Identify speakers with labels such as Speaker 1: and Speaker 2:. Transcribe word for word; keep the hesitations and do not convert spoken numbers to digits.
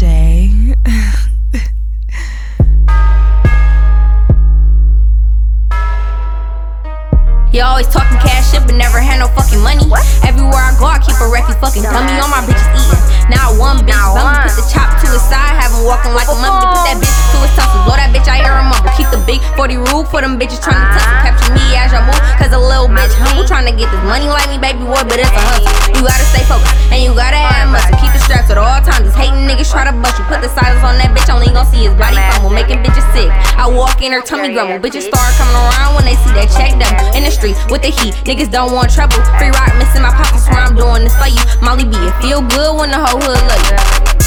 Speaker 1: Shay.
Speaker 2: You always talking cash shit, but never had no fucking money. What? Everywhere I go, I keep a wreck, you fucking dummy. All my bitches eating. Now one bitch, bummy, put the chop to his side, have him walking like a mummy. Put that bitch to his tussle, blow that bitch, I hear him mumble. Keep the big forty rule for them bitches trying to tussle. Capture me as y'all move, cause a little bitch humble. Trying to get this money like me, baby boy, but it's a hustle. You gotta stay focused, and you gotta have muscle. Keep the straps at all times, these hating niggas try to bust you. Put the silence on that bitch, only gon' see his body fumble, making bitches sick. I walk in, her tummy grumble. Bitches start coming around when they see that check double. In the streets with the heat, niggas don't want trouble. Free rock missing my pockets where I'm doing this for you. Molly B, it feel good when the whole hood love you.